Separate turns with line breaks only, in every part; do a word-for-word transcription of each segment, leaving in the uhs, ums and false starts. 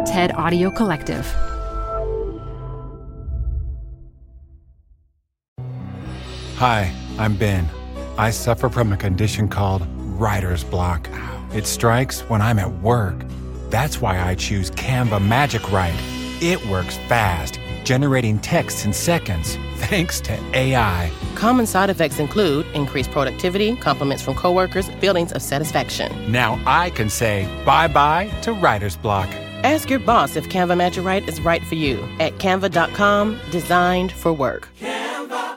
TED Audio Collective.
Hi, I'm Ben. I suffer from a condition called writer's block. It strikes when I'm at work. That's why I choose Canva Magic Write. It works fast, generating text in seconds, thanks to A I.
Common side effects include increased productivity, compliments from coworkers, feelings of satisfaction.
Now I can say bye-bye to writer's block.
Ask your boss if Canva Magic Write is right for you at canva dot com, designed for work.
Canva.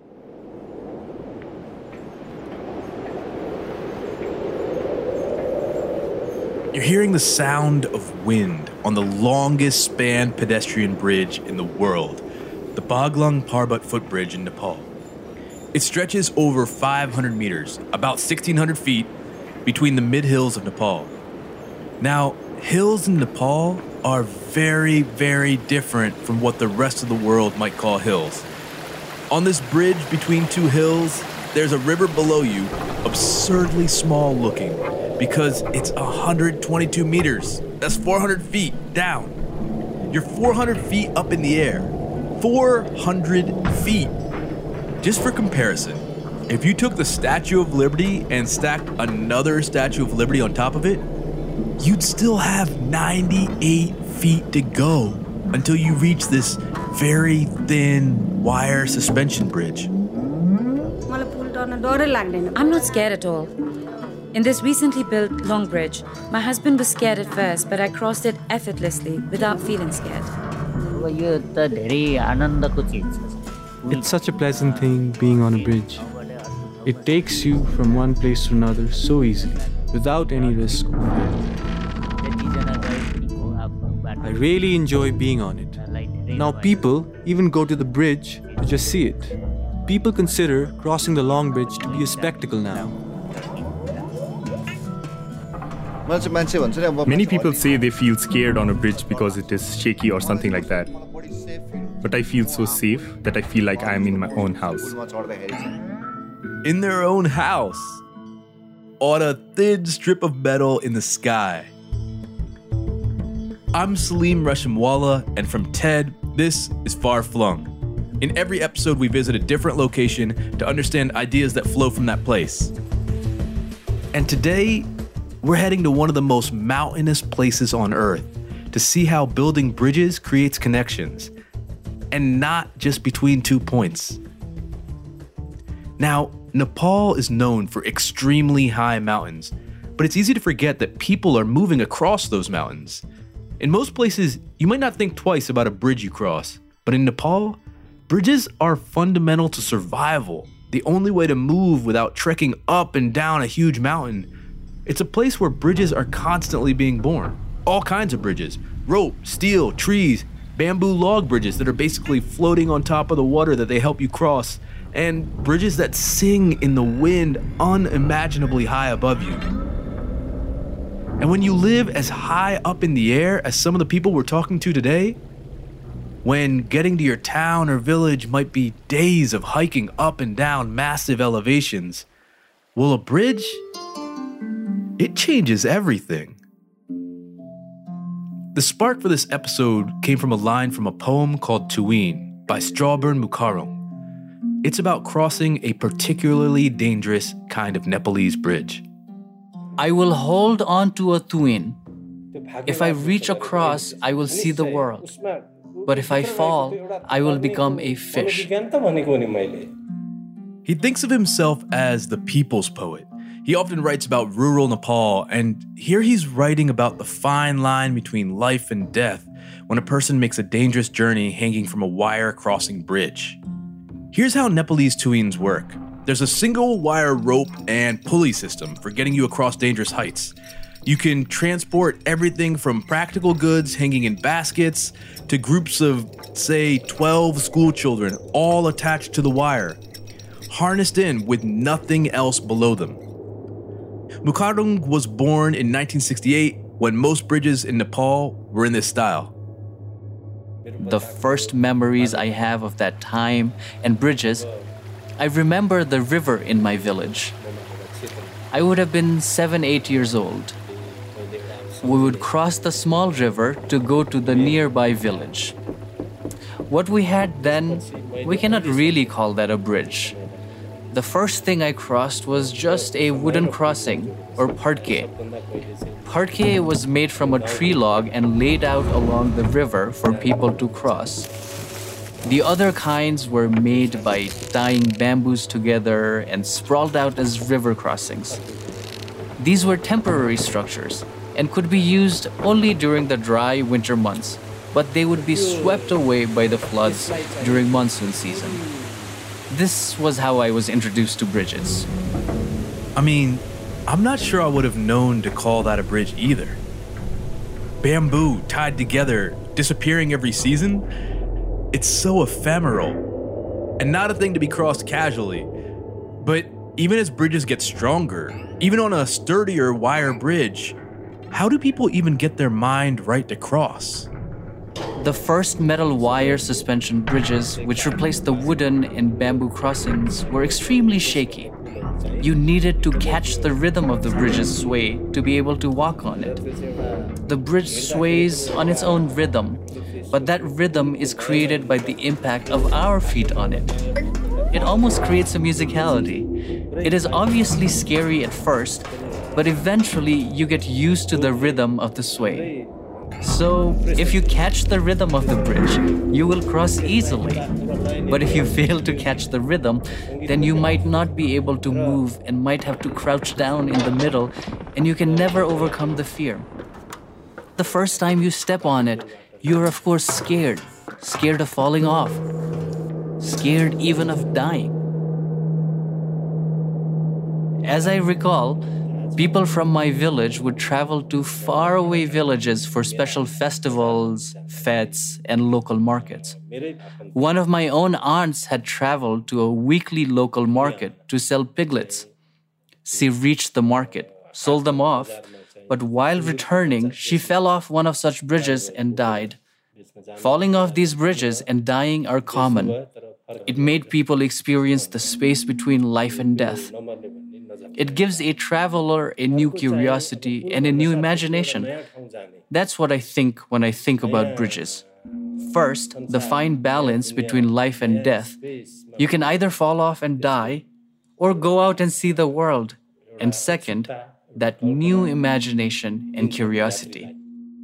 You're hearing the sound of wind on the longest spanned pedestrian bridge in the world, the Baglung Parbat footbridge in Nepal. It stretches over five hundred meters, about sixteen hundred feet, between the mid-hills of Nepal. Now, hills in Nepal are very, very different from what the rest of the world might call hills. On this bridge between two hills, there's a river below you, absurdly small looking, because it's one hundred twenty-two meters. That's four hundred feet down. You're four hundred feet up in the air. four hundred feet. Just for comparison, if you took the Statue of Liberty and stacked another Statue of Liberty on top of it, you'd still have ninety-eight feet to go until you reach this very thin wire suspension bridge.
I'm not scared at all. In this recently built long bridge, my husband was scared at first, but I crossed it effortlessly without feeling scared.
It's such a pleasant thing being on a bridge. It takes you from one place to another so easily, without any risk. I really enjoy being on it. Now people even go to the bridge to just see it. People consider crossing the long bridge to be a spectacle now.
Many people say they feel scared on a bridge because it is shaky or something like that. But I feel so safe that I feel like I am in my own house.
In their own house, on a thin strip of metal in the sky. I'm Salim Reshimwala, and from TED, this is Far Flung. In every episode, we visit a different location to understand ideas that flow from that place. And today, we're heading to one of the most mountainous places on Earth to see how building bridges creates connections, and not just between two points. Now, Nepal is known for extremely high mountains, but it's easy to forget that people are moving across those mountains. In most places, you might not think twice about a bridge you cross, but in Nepal, bridges are fundamental to survival, the only way to move without trekking up and down a huge mountain. It's a place where bridges are constantly being born. All kinds of bridges, rope, steel, trees, bamboo log bridges that are basically floating on top of the water that they help you cross, and bridges that sing in the wind unimaginably high above you. And when you live as high up in the air as some of the people we're talking to today, when getting to your town or village might be days of hiking up and down massive elevations, well, a bridge, it changes everything. The spark for this episode came from a line from a poem called Tuin by Strawburn Mukharung. It's about crossing a particularly dangerous kind of Nepalese bridge.
I will hold on to a Tuin. If I reach across, I will see the world. But if I fall, I will become a fish.
He thinks of himself as the people's poet. He often writes about rural Nepal, and here he's writing about the fine line between life and death when a person makes a dangerous journey hanging from a wire crossing bridge. Here's how Nepalese Tuins work. There's a single wire rope and pulley system for getting you across dangerous heights. You can transport everything from practical goods hanging in baskets to groups of, say, twelve school children, all attached to the wire, harnessed in with nothing else below them. Mukharung was born in nineteen sixty-eight when most bridges in Nepal were in this style.
The first memories I have of that time and bridges, I remember the river in my village. I would have been seven, eight years old. we would cross the small river to go to the nearby village. What we had then, we cannot really call that a bridge. The first thing I crossed was just a wooden crossing, or parque. Parque was made from a tree log and laid out along the river for people to cross. The other kinds were made by tying bamboos together and sprawled out as river crossings. These were temporary structures and could be used only during the dry winter months, but they would be swept away by the floods during monsoon season. This was how I was introduced to bridges.
I mean, I'm not sure I would have known to call that a bridge either. Bamboo tied together, disappearing every season? It's so ephemeral, and not a thing to be crossed casually. But even as bridges get stronger, even on a sturdier wire bridge, how do people even get their mind right to cross?
The first metal wire suspension bridges, which replaced the wooden and bamboo crossings, were extremely shaky. You needed to catch the rhythm of the bridge's sway to be able to walk on it. The bridge sways on its own rhythm, but that rhythm is created by the impact of our feet on it. It almost creates a musicality. It is obviously scary at first, but eventually you get used to the rhythm of the sway. So, if you catch the rhythm of the bridge, you will cross easily. But if you fail to catch the rhythm, then you might not be able to move and might have to crouch down in the middle, and you can never overcome the fear. The first time you step on it, you're of course scared, scared of falling off, scared even of dying. As I recall, people from my village would travel to faraway villages for special festivals, fetes, and local markets. One of my own aunts had traveled to a weekly local market to sell piglets. She reached the market, sold them off, but while returning, she fell off one of such bridges and died. Falling off these bridges and dying are common. It made people experience the space between life and death. It gives a traveler a new curiosity and a new imagination. That's what I think when I think about bridges. First, the fine balance between life and death. You can either fall off and die, or go out and see the world. And second, that new imagination and curiosity.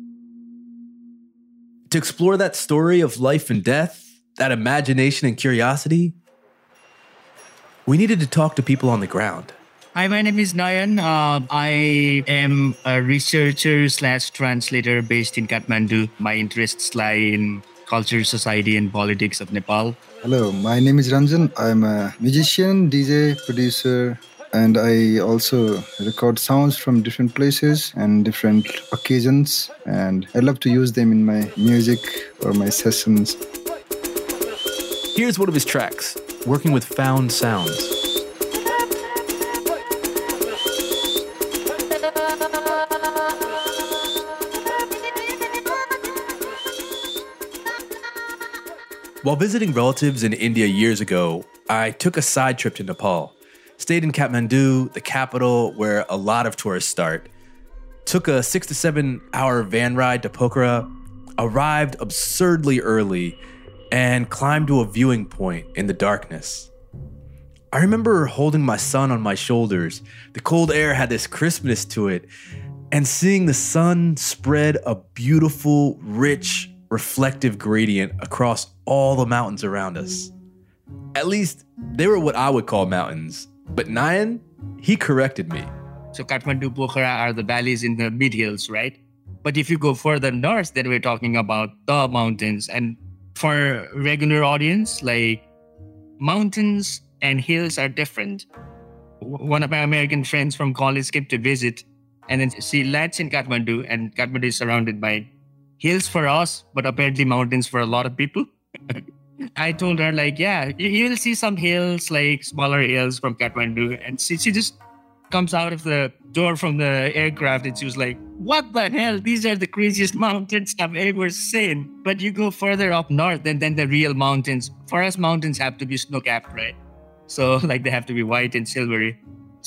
To explore that story of life and death, that imagination and curiosity, we needed to talk to people on the ground.
Hi, my name is Nayan. Uh, I am a researcher slash translator based in Kathmandu. My interests lie in culture, society, and politics of Nepal.
Hello, my name is Ranjan. I'm a musician, D J, producer, and I also record sounds from different places and different occasions. And I love to use them in my music or my sessions.
Here's one of his tracks, working with found sounds. While visiting relatives in India years ago, I took a side trip to Nepal. Stayed in Kathmandu, the capital where a lot of tourists start. Took a six to seven hour van ride to Pokhara, arrived absurdly early, and climbed to a viewing point in the darkness. I remember holding my son on my shoulders. The cold air had this crispness to it, and seeing the sun spread a beautiful, rich, reflective gradient across all the mountains around us. At least, they were what I would call mountains. But Nayan, he corrected me.
So Kathmandu, Pokhara are the valleys in the mid-hills, right? But if you go further north, then we're talking about the mountains. And for regular audience, like, mountains and hills are different. One of my American friends from college came to visit, and then she lands in Kathmandu, and Kathmandu is surrounded by hills for us, but apparently mountains for a lot of people. I told her, like, yeah, you will see some hills, like smaller hills from Kathmandu. And she, she just comes out of the door from the aircraft and she was like, what the hell? These are the craziest mountains I've ever seen. But you go further up north and then the real mountains. For us, mountains have to be snow-capped, right? So, like, they have to be white and silvery.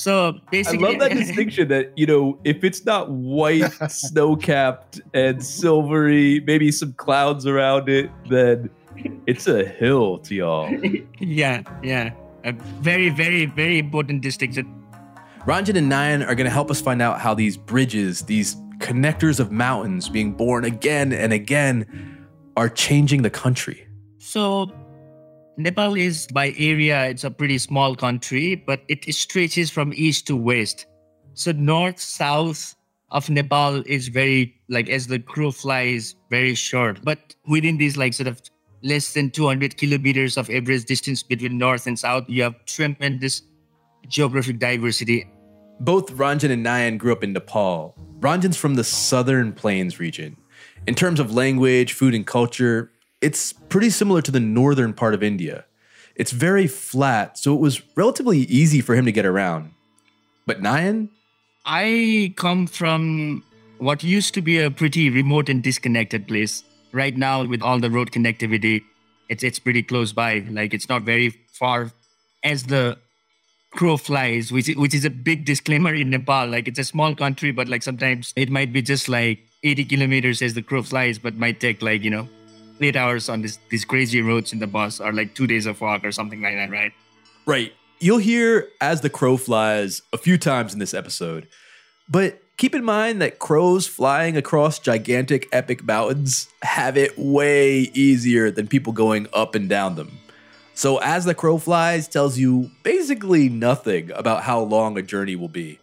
So basically,
I love that distinction that, you know, if it's not white, snow-capped, and silvery, maybe some clouds around it, then it's a hill to y'all.
Yeah, yeah. A very, very, very important distinction.
Ranjan and Nayan are going to help us find out how these bridges, these connectors of mountains being born again and again, are changing the country.
So Nepal is, by area, it's a pretty small country, but it stretches from east to west. So north, south of Nepal is very, like as the crow flies, very short. But within these like sort of less than two hundred kilometers of average distance between north and south, you have tremendous geographic diversity.
Both Ranjan and Nayan grew up in Nepal. Ranjan's from the southern plains region. In terms of language, food, and culture, it's pretty similar to the northern part of India. It's very flat, so it was relatively easy for him to get around. But Nayan?
I come from what used to be a pretty remote and disconnected place. Right now, with all the road connectivity, it's it's pretty close by. Like, it's not very far as the crow flies, which, which is a big disclaimer in Nepal. Like, it's a small country, but like sometimes it might be just like eighty kilometers as the crow flies, but might take like, you know, eight hours on this, these crazy roads in the bus, or like two days of walk or something like that, right?
Right. You'll hear "as the crow flies" a few times in this episode. But keep in mind that crows flying across gigantic epic mountains have it way easier than people going up and down them. So "as the crow flies" tells you basically nothing about how long a journey will be.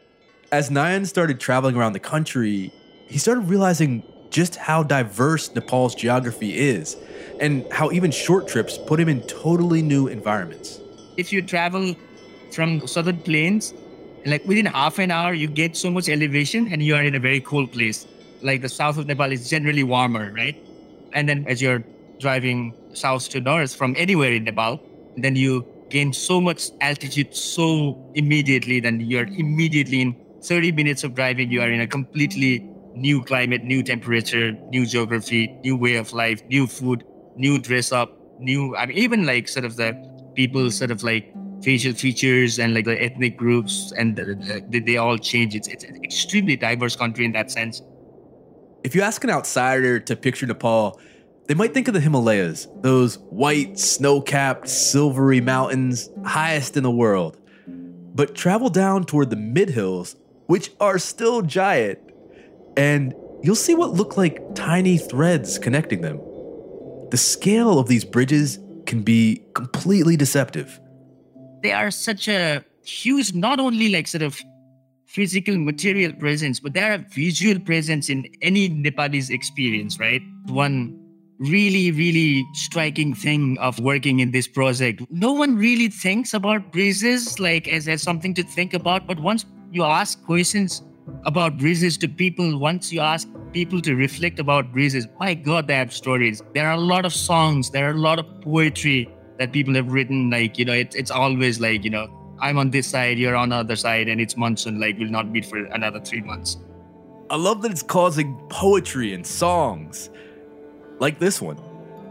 As Nayan started traveling around the country, he started realizing just how diverse Nepal's geography is, and how even short trips put him in totally new environments.
If you travel from southern plains, like within half an hour, you get so much elevation and you are in a very cold place. Like the south of Nepal is generally warmer, right? And then as you're driving south to north from anywhere in Nepal, then you gain so much altitude so immediately, then you're immediately in thirty minutes of driving, you are in a completely new climate, new temperature, new geography, new way of life, new food, new dress up, new, I mean, even like sort of the people sort of like facial features and like the ethnic groups, and the, the, they all change. It's, it's an extremely diverse country in that sense.
If you ask an outsider to picture Nepal, they might think of the Himalayas, those white, snow-capped, silvery mountains, highest in the world. But travel down toward the mid-hills, which are still giant, and you'll see what look like tiny threads connecting them. The scale of these bridges can be completely deceptive.
They are such a huge, not only like sort of physical material presence, but they are a visual presence in any Nepalese experience, right? One really, really striking thing of working in this project, no one really thinks about bridges like as, as something to think about, but once you ask questions about bridges to people, once you ask people to reflect about bridges, my God, they have stories. There are a lot of songs, there are a lot of poetry that people have written. Like, you know, it, it's always like, you know, I'm on this side, you're on the other side, and it's monsoon, like we'll not meet for another three months.
I love that it's causing poetry and songs, like this one.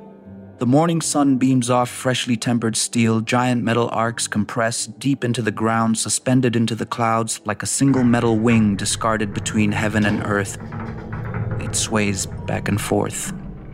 The morning sun beams off freshly tempered steel, giant metal arcs compress deep into the ground, suspended into the clouds like a single metal wing discarded between heaven and earth. It sways back and forth.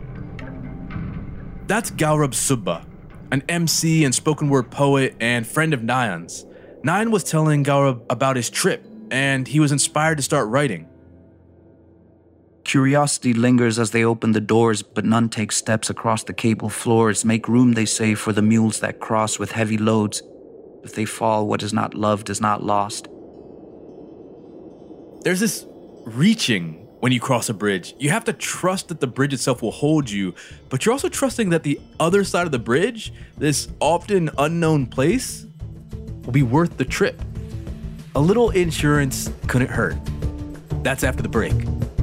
That's Gaurab Subba, an M C and spoken word poet and friend of Nayan's. Nayan was telling Gaurab about his trip, and he was inspired to start writing.
Curiosity lingers as they open the doors, but none take steps across the cable floors. Make room, they say, for the mules that cross with heavy loads. If they fall, what is not loved is not lost.
There's this reaching when you cross a bridge. You have to trust that the bridge itself will hold you, but you're also trusting that the other side of the bridge, this often unknown place, will be worth the trip. A little insurance couldn't hurt. That's after the break.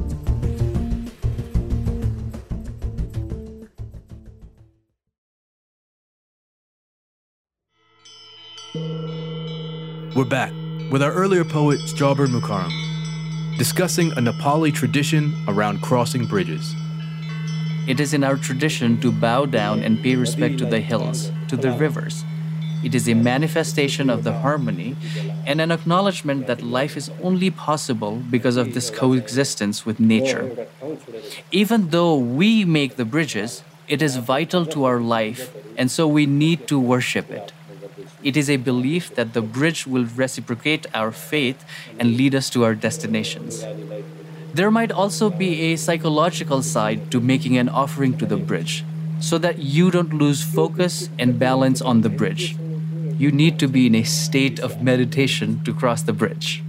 We're back with our earlier poet Strawber Mukharam, discussing a Nepali tradition around crossing bridges.
It is in our tradition to bow down and pay respect to the hills, to the rivers. It is a manifestation of the harmony and an acknowledgement that life is only possible because of this coexistence with nature. Even though we make the bridges, it is vital to our life, and so we need to worship it. It is a belief that the bridge will reciprocate our faith and lead us to our destinations. There might also be a psychological side to making an offering to the bridge, so that you don't lose focus and balance on the bridge. You need to be in a state of meditation to cross the bridge.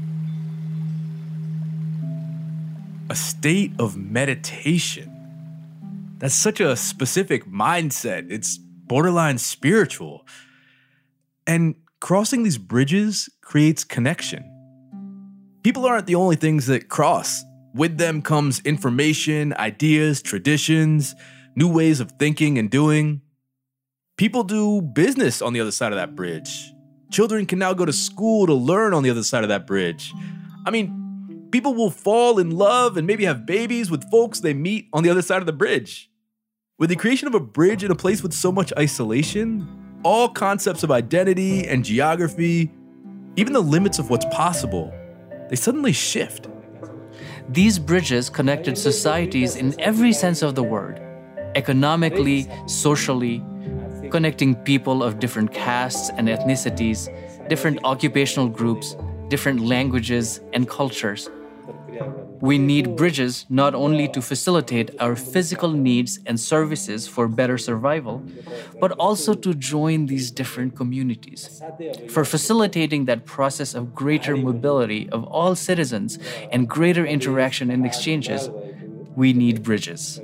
A state of meditation? That's such a specific mindset. It's borderline spiritual. And crossing these bridges creates connection. People aren't the only things that cross. With them comes information, ideas, traditions, new ways of thinking and doing. People do business on the other side of that bridge. Children can now go to school to learn on the other side of that bridge. I mean, people will fall in love and maybe have babies with folks they meet on the other side of the bridge. With the creation of a bridge in a place with so much isolation, all concepts of identity and geography, even the limits of what's possible, they suddenly shift.
These bridges connected societies in every sense of the word, economically, socially, connecting people of different castes and ethnicities, different occupational groups, different languages and cultures. We need bridges not only to facilitate our physical needs and services for better survival, but also to join these different communities. For facilitating that process of greater mobility of all citizens and greater interaction and exchanges, we need bridges.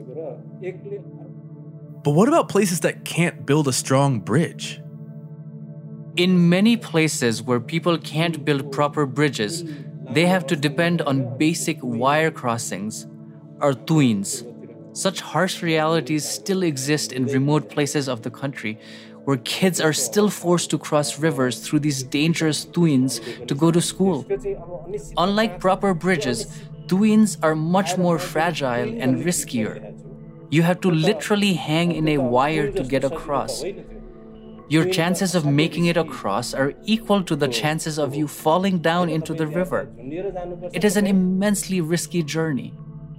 But what about places that can't build a strong bridge?
In many places where people can't build proper bridges, they have to depend on basic wire crossings, or tuins. Such harsh realities still exist in remote places of the country, where kids are still forced to cross rivers through these dangerous tuins to go to school. Unlike proper bridges, tuins are much more fragile and riskier. You have to literally hang in a wire to get across. Your chances of making it across are equal to the chances of you falling down into the river. It is an immensely risky journey.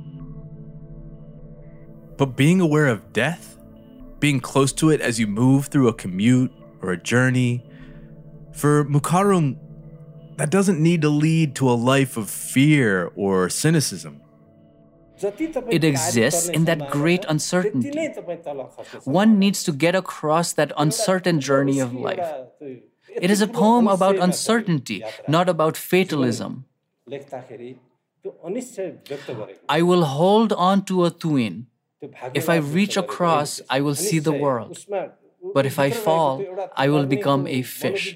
But being aware of death, being close to it as you move through a commute or a journey, for Mukarung, that doesn't need to lead to a life of fear or cynicism.
It exists in that great uncertainty. One needs to get across that uncertain journey of life. It is a poem about uncertainty, not about fatalism. I will hold on to a tuin. If I reach across, I will see the world. But if I fall, I will become a fish.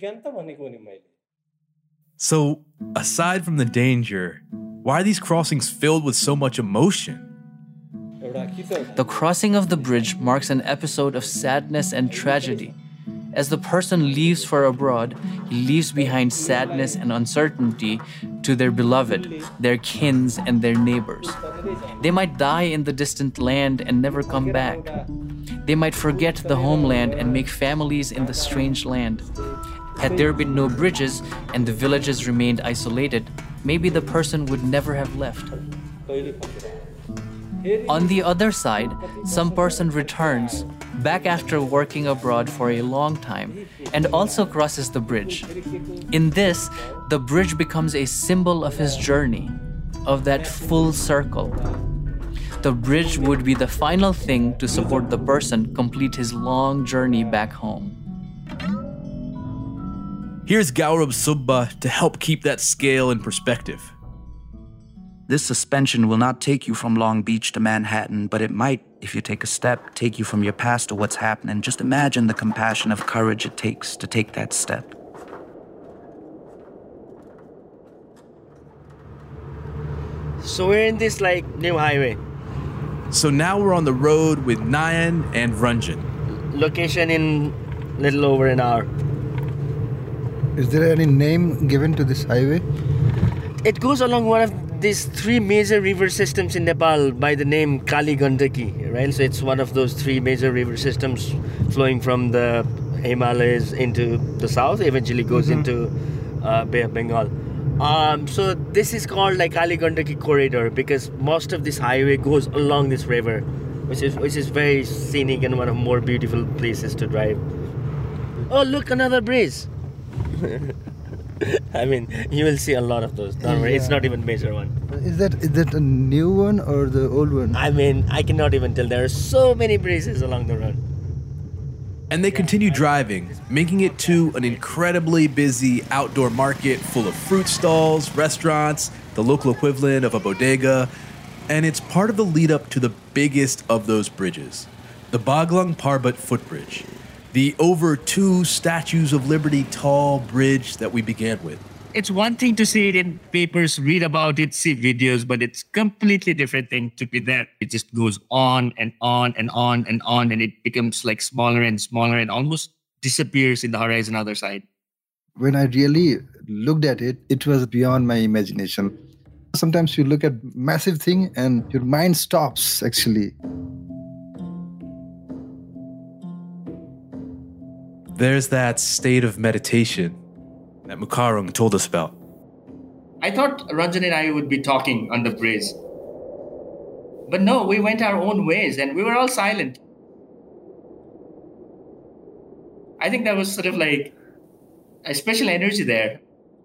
So, aside from the danger, why are these crossings filled with so much emotion?
The crossing of the bridge marks an episode of sadness and tragedy. As the person leaves for abroad, he leaves behind sadness and uncertainty to their beloved, their kins, and their neighbors. They might die in the distant land and never come back. They might forget the homeland and make families in the strange land. Had there been no bridges and the villages remained isolated, maybe the person would never have left. On the other side, some person returns back after working abroad for a long time and also crosses the bridge. In this, the bridge becomes a symbol of his journey, of that full circle. The bridge would be the final thing to support the person complete his long journey back home.
Here's Gaurav Subba to help keep that scale in perspective.
This suspension will not take you from Long Beach to Manhattan, but it might, if you take a step, take you from your past to what's happening. Just imagine the compassion of courage it takes to take that step.
So we're in this like new highway.
So now we're on the road with Nayan and Ranjan.
Location in little over an hour.
Is there any name given to this highway?
It goes along one of these three major river systems in Nepal by the name Kali Gandaki, right? So it's one of those three major river systems flowing from the Himalayas into the south, eventually goes
Mhm.
into uh, Bay of Bengal. Um, so this is called like Ali Gandaki corridor because most of this highway goes along this river, which is which is very scenic and one of more beautiful places to drive. Oh, look, another bridge. I mean, you will see a lot of those. Don't worry, it's
Yeah.
not even major one.
Is that is that a new one or the old one?
I mean, I cannot even tell. There are so many bridges along the road.
And they continue driving, making it to an incredibly busy outdoor market full of fruit stalls, restaurants, the local equivalent of a bodega, and it's part of the lead up to the biggest of those bridges, the Baglang Parbot footbridge, the over two Statues of Liberty tall bridge that we began with.
It's one thing to see it in papers, read about it, see videos, but it's completely different thing to be there. It just goes on and on and on and on, and it becomes like smaller and smaller and almost disappears in the horizon other side.
When I really looked at it, it was beyond my imagination. Sometimes you look at massive thing and your mind stops actually.
There's that state of meditation that Mukarung told us about.
I thought Ranjan and I would be talking on the bridge. But no, we went our own ways and we were all silent. I think that was sort of like a special energy there.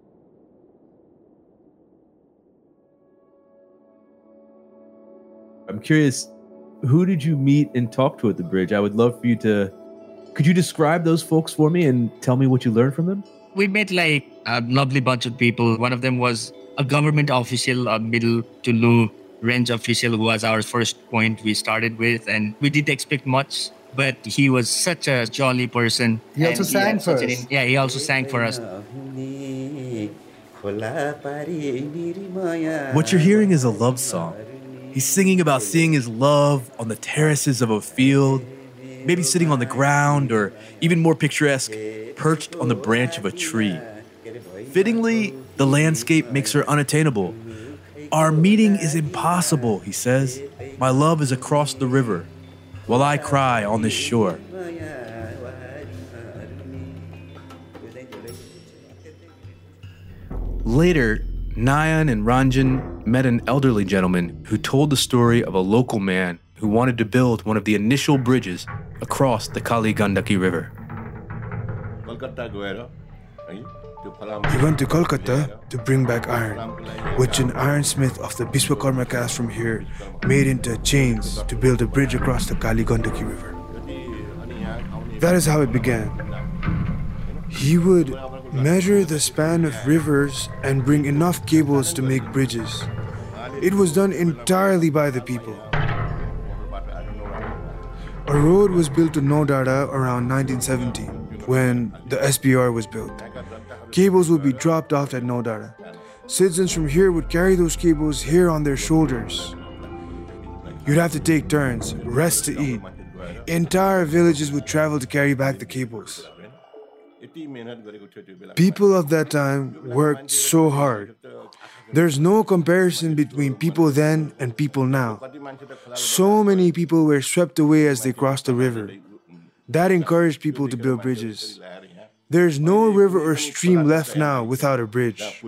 I'm curious, who did you meet and talk to at the bridge? I would love for you to... Could you describe those folks for me and tell me what you learned from them?
We met like a lovely bunch of people. One of them was a government official, a middle to low range official who was our first point we started with. And we didn't expect much, but he was such a jolly person.
He
And
also sang
had
for
such an
us.
in- yeah, he also sang for us.
What you're hearing is a love song. He's singing about seeing his love on the terraces of a field, maybe sitting on the ground, or even more picturesque, perched on the branch of a tree. Fittingly, the landscape makes her unattainable. Our meeting is impossible, he says. My love is across the river, while I cry on this shore. Later, Nayan and Ranjan met an elderly gentleman who told the story of a local man who wanted to build one of the initial bridges across the Kali Gandaki River.
He went to Kolkata to bring back iron, which an ironsmith of the Biswakarma caste from here made into chains to build a bridge across the Kali Gandaki River. That is how it began. He would measure the span of rivers and bring enough cables to make bridges. It was done entirely by the people. A road was built to Nodara around nineteen seventy, when the S B R was built. Cables would be dropped off at Nodara. Citizens from here would carry those cables here on their shoulders. You'd have to take turns, rest to eat. Entire villages would travel to carry back the cables. People of that time worked so hard. There's no comparison between people then and people now. So many people were swept away as they crossed the river. That encouraged people to build bridges. There's no river or stream left now without a bridge.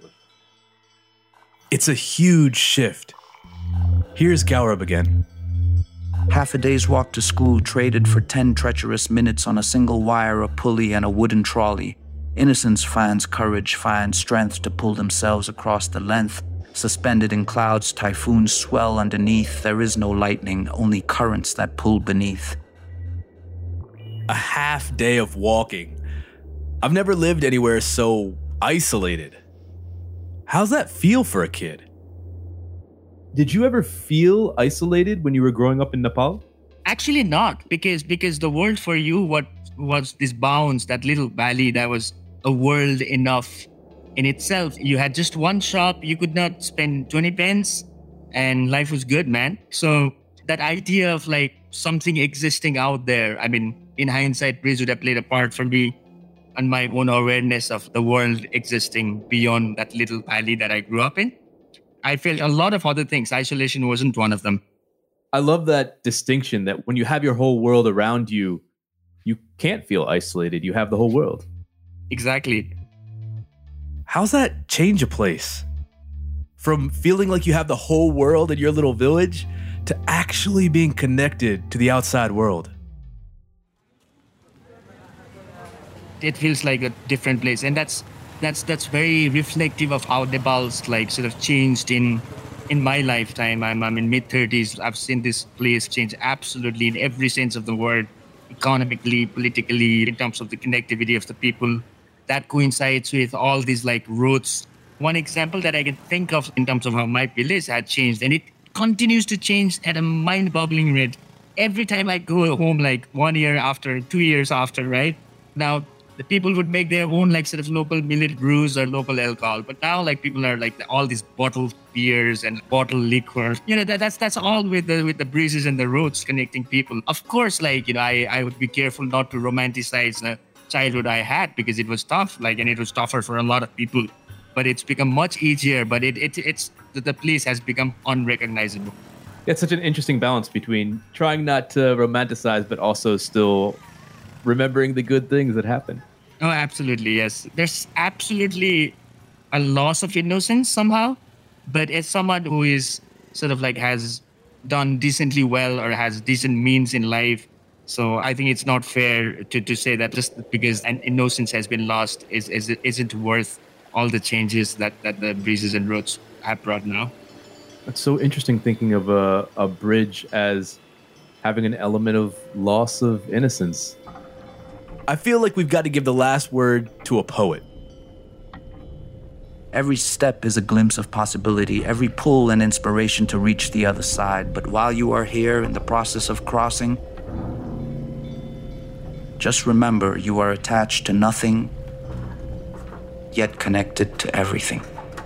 It's a huge shift. Here's Gaurav again.
Half a day's walk to school traded for ten treacherous minutes on a single wire, a pulley, and a wooden trolley. Innocence finds courage, finds strength to pull themselves across the length. Suspended in clouds, typhoons swell underneath. There is no lightning, only currents that pull beneath.
A half day of walking. I've never lived anywhere so isolated. How's that feel for a kid? Did you ever feel isolated when you were growing up in Nepal?
Actually not, because because the world for you what was this bounds, that little valley that was a world enough in itself. You had just one shop, you could not spend twenty pence, and life was good, man. So that idea of like something existing out there, I mean, in hindsight, Bridge would have played a part for me and my own awareness of the world existing beyond that little valley that I grew up in. I felt a lot of other things. Isolation wasn't one of them.
I love that distinction that when you have your whole world around you, you can't feel isolated. You have the whole world.
Exactly.
How's that change a place? From feeling like you have the whole world in your little village to actually being connected to the outside world.
It feels like a different place, and that's that's that's very reflective of how Nepal's like sort of changed in in my lifetime. I'm I'm in mid thirties. I've seen this place change absolutely in every sense of the word, economically, politically, in terms of the connectivity of the people. That coincides with all these like roads. One example that I can think of in terms of how my village had changed, and it continues to change at a mind-boggling rate. Every time I go home, like one year after, two years after, right? Now, the people would make their own like sort of local millet brews or local alcohol. But now like people are like all these bottled beers and bottled liquor. You know, that, that's that's all with the with the breezes and the roads connecting people. Of course, like, you know, I, I would be careful not to romanticize the childhood I had because it was tough, like, and it was tougher for a lot of people. But it's become much easier, but it, it it's the place has become unrecognizable.
It's such an interesting balance between trying not to romanticize, but also still remembering the good things that happen.
Oh, absolutely, yes. There's absolutely a loss of innocence somehow, but as someone who is sort of like has done decently well or has decent means in life, so I think it's not fair to, to say that just because an innocence has been lost is, is isn't worth all the changes that, that the breezes and roads have brought now.
It's so interesting thinking of a, a bridge as having an element of loss of innocence. I feel like we've got to give the last word to a poet.
Every step is a glimpse of possibility, every pull an inspiration to reach the other side. But while you are here in the process of crossing, just remember you are attached to nothing, yet connected to everything.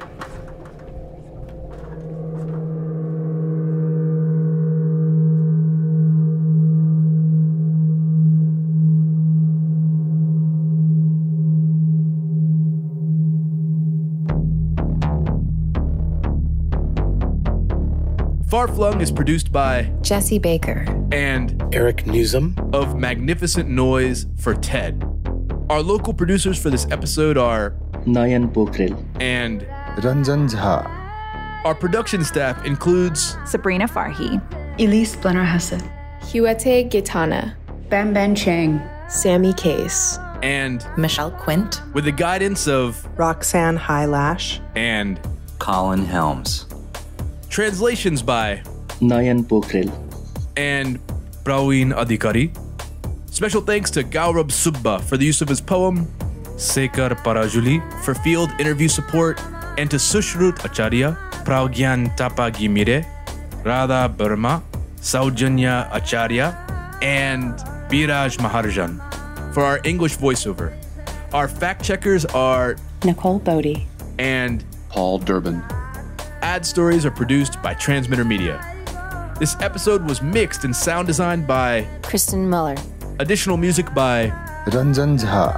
Far Flung is produced by
Jesse Baker
and
Eric Newsom
of Magnificent Noise for TED. Our local producers for this episode are
Nayan Pokhrel
and
Ranjan Jha.
Our production staff includes
Sabrina Farhi,
Elise Blenner-Hassett,
Huate Gitana,
Bam Ban Cheng,
Sammy Case,
and
Michelle Quint,
with the guidance of
Roxanne Highlash
and
Colin Helms.
Translations by
Nayan Pokhrel
and Praveen Adhikari. Special thanks to Gaurav Subba for the use of his poem, Sekar Parajuli for field interview support, and to Sushrut Acharya, Pragyan Tapagimire, Radha Burma, Saujanya Acharya, and Biraj Maharjan for our English voiceover. Our fact checkers are
Nicole Bodie
and
Paul Durbin.
Ad stories are produced by Transmitter Media. This episode was mixed and sound designed by
Kristen Muller.
Additional music by
Ranjan Jha.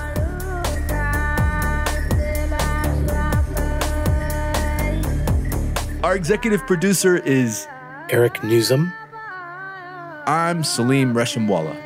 Our executive producer is
Eric Newsom.
I'm Salim Reshamwala.